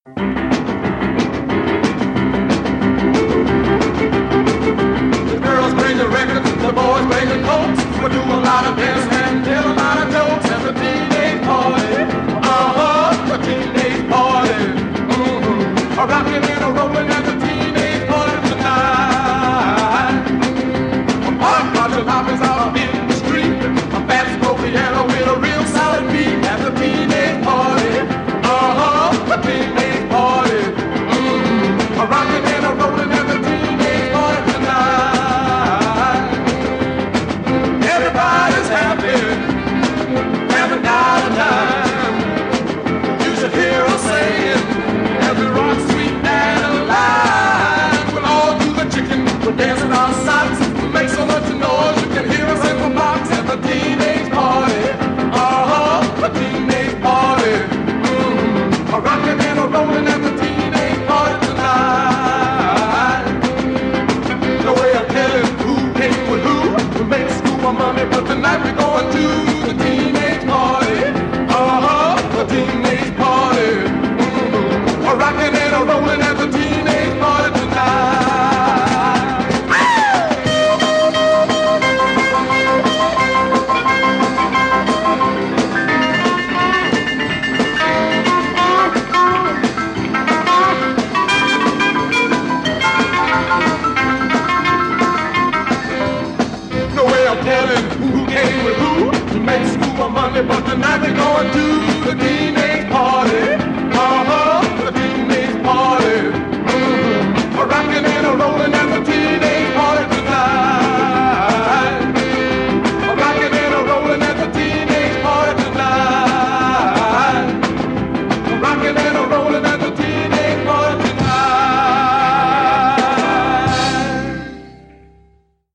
The girls bring the records, the boys bring the coats. We do a lot of dancing and tell a lot of jokes at the teenage party. The teenage party. A rockin' and a rollin' at the teenage party tonight. Our culture hoppers out in the street. A fast slow piano with a real solid beat at the teenage party. The teenage party. A rockin' and a rollin' at the teenage party tonight. Everybody's happy, having got a time. You should hear us saying, as we rock sweet and alive. We'll all do the chicken, we're dancing our socks. We make so much noise you can hear us in the box at the teenage party. The teenage party. A rockin' and a rollin' at the teenage party.